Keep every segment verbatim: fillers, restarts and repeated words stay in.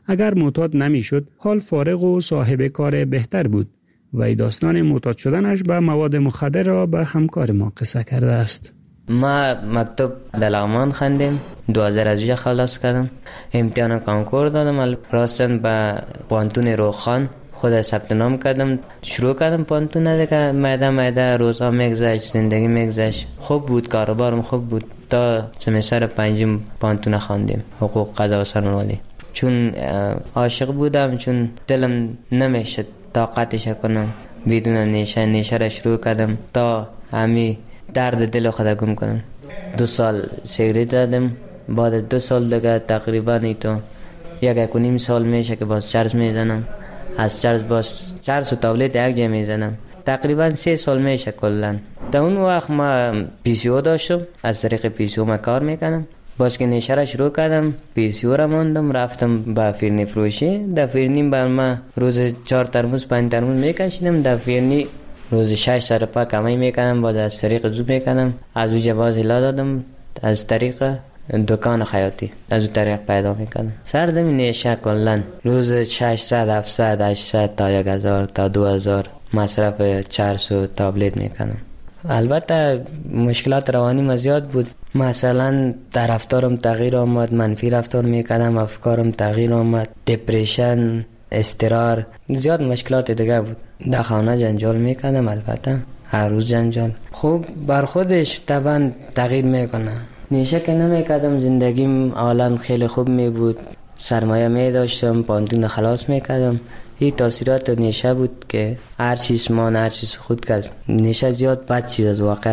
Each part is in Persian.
اگر معتاد نمیشد حال فارغ و صاحب کار بهتر بود و داستان معتاد شدنش به مواد مخدر را به همکار ما قصه کرده است. ما مکتب دلغمان خواندیم، دو هزار و بیست خلاص کردم، امتحان کنکور دادم، راستن به پانتون روخان خود ثبت نام کردم، شروع کردم پانتون دیگه، میده میده روزها میگذشت، زندگی میگذشت، خوب بود، کاروبارم خوب بود تا سمستر پنجم پانتون خواندیم، حقوق قضا و سرنوشت. چون عاشق بودم، چون دلم نمیشد طاقتش کنم، بدون نیشه نیشه را شروع کردم تا همی درد دل خود گم کنم. دو سال سیگریت زدم، بعد دو سال دیگه تقریبا ایتو یک یک و نیم سال میشه که باز چرس میزنم، از چرس باز چرس و تابلت یک جا میزنم، تقریبا سه سال میشه کلن. در اون وقت ما پی سی او داشتم، از طریق پی سی او ما کار میکنم. باز که نیشه را شروع کردم، پی سی او را موندم، رفتم به فرنی فروشی. در فرنی بر ما روز چهار ترموز پنج ترموز میکشیدم، در فرنی روز شش سر پا کمی میکنم، باز از طریق زو میکنم، از او جواز الا دادم، از طریق دکان خیاطی از او طریق پیدا میکنم. سرزمین نیشه کلن روز ششصد هفتصد هشتصد تا یک هزار تا دو هزار مصرف چرس و تابلت میکنم. البته مشکلات روانی ما زیاد بود، مثلا در رفتارم تغییر آمد، منفی رفتار میکردم، افکارم تغییر آمد، دپریشن، استرار، زیاد مشکلات دیگه بود. در خانه جنجال میکردم، البته هر روز جنجال. خوب بر خودش طبعا تغییر میکنه. نیشه که نمیکردم، زندگیم حالا خیلی خوب می بود، سرمایه می داشتم، پانتون خلاص میکردم. این تاثیرات نیشه بود که هر چیز مان، هر چیز خود کرد. نیشه زیاد بد چیز از واقع.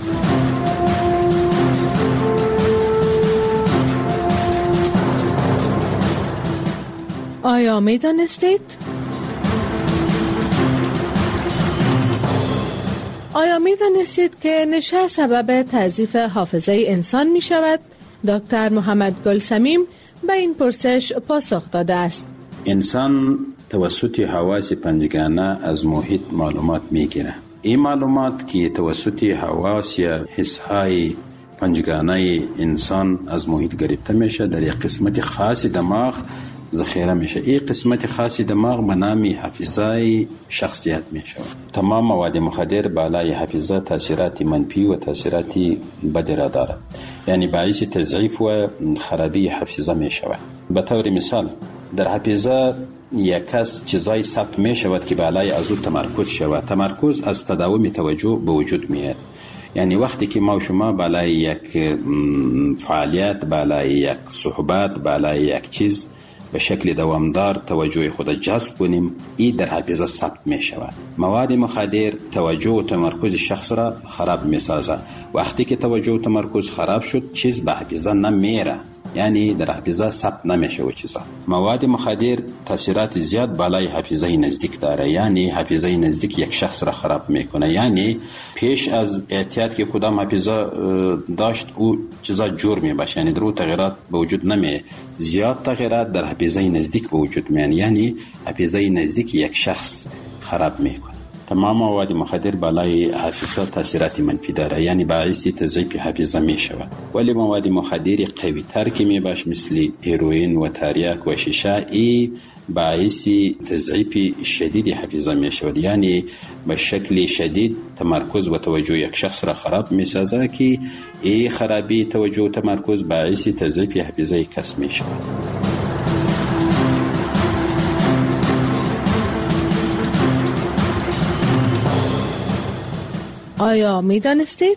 آیا می دانستید؟ آیا می دانستید که نشه سبب تضعیف حافظه انسان می شود؟ دکتر محمد گلسمیم به این پرسش پاسخ داده است. انسان توسط حواس پنجگانه از محیط معلومات می گیره. این معلومات که توسط حواس یا حسهای پنجگانه انسان از محیط گرفته میشه، در یک قسمت خاص دماغ ذخیره میشه. این قسمت خاصی دماغ به نام حافظه شخصیت میشه. تمام مواد مخدر بالای حافظه تاثیرات منفی و تاثیرات بد را دارد، یعنی باعث تضعیف و خرابی حافظه میشه. به طور مثال در حافظه یک کس چیزای ثبت میشود که بالای از او تمرکز شود. تمرکز از تداوم توجه به وجود میاد. یعنی وقتی که ما و شما بالای یک فعالیت، بالای یک صحبت، بالای یک چیز به شکل دوامدار توجه خود جذب کنیم، این در حافظه ثبت می شود. مواد مخدر توجه و تمرکز شخص را خراب می سازد. وقتی که توجه و تمرکز خراب شد، چیز به حافظه نمیره، یعنی در حافظه ثبت نمیشه و چیزا. مواد مخدر تاثیرات زیاد بالای حافظه نزدیک داره، یعنی حافظه نزدیک یک شخص را خراب میکنه. یعنی پیش از اعتیاد که کدام حافظه داشت او چیزا جور میباشه، یعنی در او تغییرات به وجود نمی، زیاد تغییرات در حافظه نزدیک به وجود میان، یعنی حافظه نزدیک یک شخص خراب میکنه. تمام مواد مخدر بالای حافظه تاثیرات منفی داره، یعنی باعث تضعیف حافظه می شود. ولی مواد مخدر قوی تر که می باش مثل هیروئین و تریاک و شیشه، ای باعث تضعیف شدید حافظه می شود، یعنی به شکل شدید تمرکز و توجه یک شخص را خراب می سازه که ای خرابی توجه و تمرکز باعث تضعیف حافظه کس می شود. آیا می دانستید؟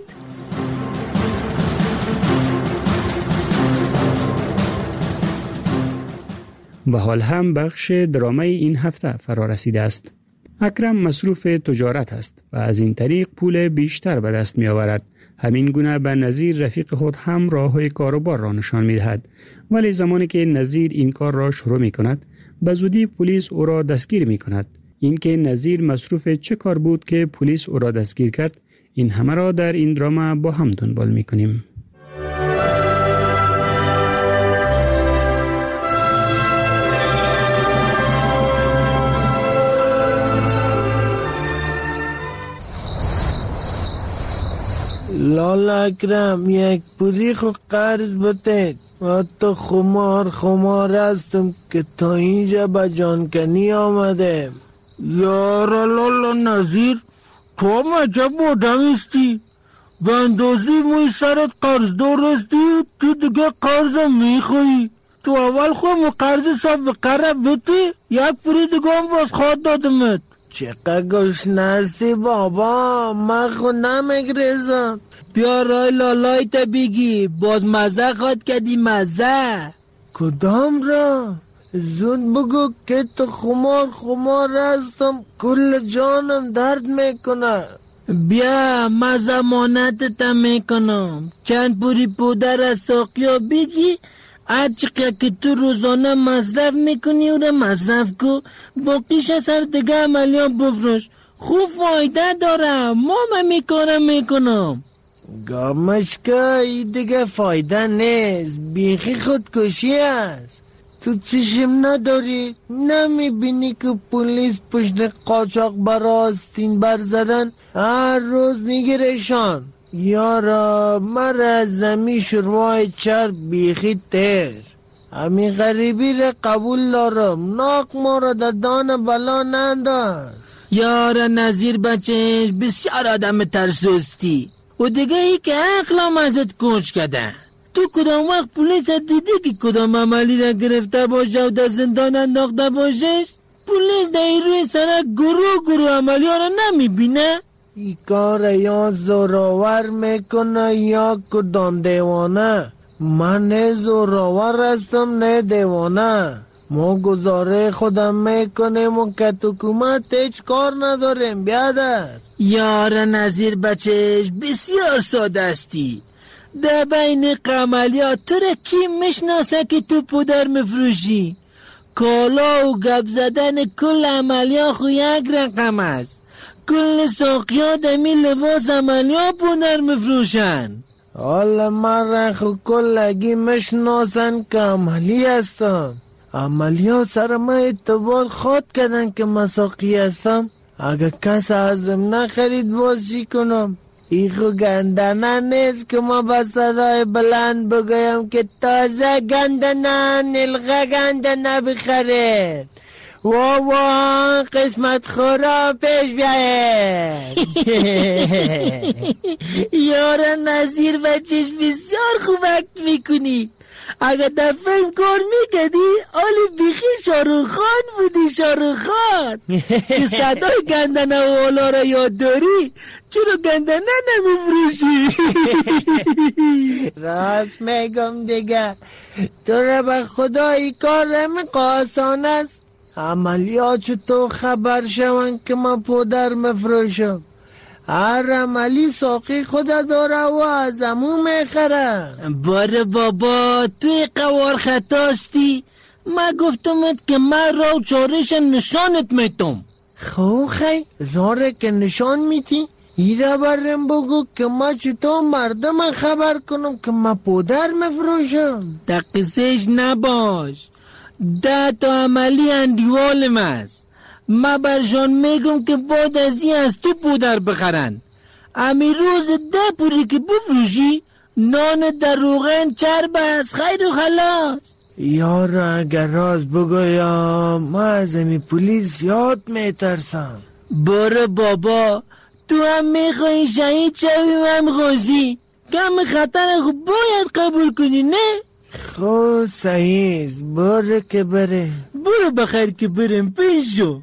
و حال هم بخش درامای این هفته فرا رسیده است. اکرم مصروف تجارت است و از این طریق پول بیشتر به دست می آورد. همین گونه به نظیر رفیق خود هم راه‌های کاروبار را نشان می دهد. ولی زمانی که نظیر این کار را شروع می کند، به زودی پلیس او را دستگیر می کند. این که نظیر مصروف چه کار بود که پلیس او را دستگیر کرد، این همه را در این دراما با هم دنبال می کنیم. لالا اکرم یک پوری خو قرض بده. حتی خمار خمار هستم که تا اینجا به جانکنی آمده. یارا لالا نظیر، تو مجب آدم استی؟ به اندازی موی سرت قرض دارستی، تو دیگه قرضم میخوایی. تو اول خواهم قرض سب به قرب بتی، یک پوری دیگه هم باز خواد دادمت. چقدر گشنه هستی بابا، من خود نمیگریزم. بیا رای لالای تا بگی، باز مزه خواد کدی مزه. کدام را؟ زود بگو که تو خمار خمار هستم، کل جانم درد میکنه. بیا من زمانت تا میکنم. چند پوری پودر از ساقیا بگی، هر چقدر که تو روزانه مصرف میکنی او را مصرف کو، باقیش از هر دیگه عملیات بفروش. خوب فایده داره، ما من میکارم میکنم. گامشکا این دیگه فایده نیست، بیخی خودکشی است. تو چشم نداری؟ نمیبینی که پلیس پشت قاچاق برا آستین بر زدن هر روز میگیرشان؟ یارا مرا از زمین شروع چرب بیخی تر. همین غریبی را قبول دارم، ناک ما را در دان بلا ننداز. یارا نظیر بچهش بسیار آدم ترسوستی و دیگه ای که اقلام ازت کنج کده. تو کدام وقت پولیس دیدی که کدام عملی را گرفته باشه و در زندان انداخته باشش؟ پولیس در این روی سرک گروه گروه عملی ها را نمیبینه؟ ای کار یا زوراور میکنه یا کدام دیوانه. من نه زوراور هستم نه دیوانه. ما گزاره خودم میکنیم و که تو حکومت هیچ کار نداریم. بیادر یار نظیر بچهش بسیار ساده استی. در بین قملیات تو را کی میشناسه که تو پودر مفروشی؟ کالا و گپ زدن کل عملیات خو یک رقم است. کل ساقیات دمی لباس عملیات پودر مفروشن. حالا من را خو کلگی میشناسن که عملی هستم. عملیات سر من اعتبار خواد کردن که من ساقی هستم. اگه کس ازم نخرید باز چی کنم؟ ای خو گندنه نیست که ما با صدای بلند بگویم که تازه گندنه نلغه گندنه بخرید. وا وا قسمت خورا پیش بیاید. یارا نظیر بچهش بسیار خوب اکت میکنی. اگر در فیلم کار میکردی آلی بیخی شاروخ خان بودی. شاروخ خان که صدای گندنه و اولا را یاد داری، چرا گندنه نمیفروشی؟ راست میگم دیگه. تو را به خدای کار رمی آسان است. عملیات تو خبر شون که من پودر مفروشم. هر عملی ساقی خود داره و از امو میخره. باره بابا توی قوار خطاستی. من گفتمت که من را و چارش نشانت میتم. خو خی راره که نشان میتی؟ ایره برم بگو که ما چطور مردم خبر کنم که من پودر مفروشم. در قصهش نباش. ده تا عملی اندیوالم است. ما برشان میگم که بعد از این از تو پودر بخرن. امی روز ده پوری که بفروشی نان در روغن چرب است. خیر و خلاص. یارا اگر راز بگویم من از امی پولیس یاد میترسم. باره بابا تو هم میخوایی شهید شویم هم غازی. کم خطر خوب باید قبول کنی نه؟ خو صحیح باره که بره. برو بخیر که برم پیش شو.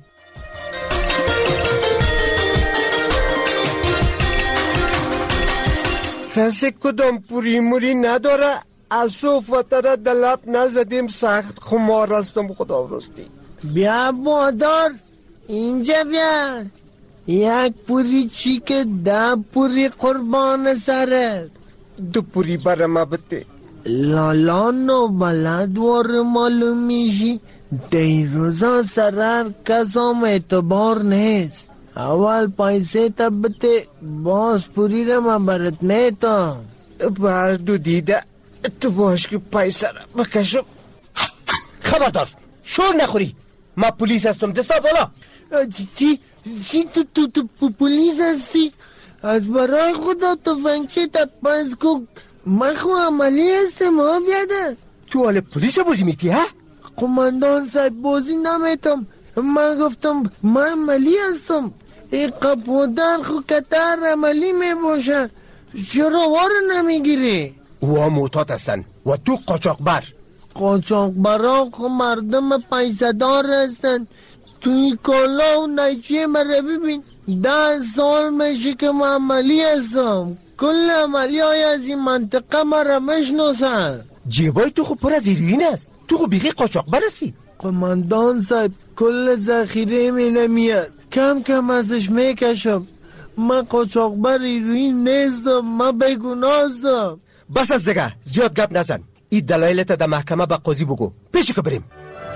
کسی کدام پوری موری نداره. از صوفت را دلب نزدیم، سخت خمار هستم خدا راستی. بیا بادار اینجا بیا. یک پوری چی که ده پوری قربان سرت. دو پوری برای ما بده. لالان و بلد وار معلوم میشی. دی روزا سرر کسام اعتبار نیست. اول پیسه تا بده باز پوری را من برات میتم. بر دو دیده تو باش که پیسه را بکشم. خبردار شور نخوری. ما پولیس هستم. دستا بالا. چی؟ چی تو تو تو پولیس هستی؟ از برای خدا تفنگچی تا پس کو من خو عملی هستم ها بیاده. تو حال پلیس بازی میتی ها؟ قماندان صاحب بازی نمیتم، من گفتم من عملی هستم. این قپودر خو کتر عملی میباشه، چرا وار نمیگیری؟ او موتات هستن و تو قاچاقبر. قاچاقبرا خو مردم پیسدار هستن. توی کالا و نیچه مرا ببین، ده سال میشه که من عملی هستم. کل عملی های از این منطقه مرا میشناسن. جیبای تو خو پر از هیروئین است، تو خو بیخی قاچاقبر هستی. قماندان صاحب کل ذخیره می نمیاد، کم کم ازش میکشم. من قاچاقبر هیروئین نیستم، من بیگناه هستم. بس از دیگه زیاد گپ نزن. این دلایلت در محکمه به قاضی بگو، پیشی که بریم.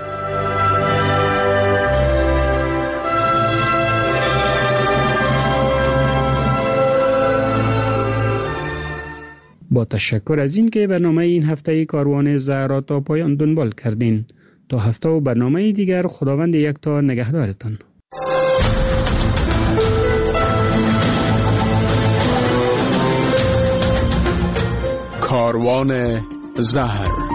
با تشکر از این که برنامه این هفته کاروان زهرا تا پایان دنبال کردین. تا هفته و برنامه دیگر خداوند یکتا نگهدارتان. کاروان زهر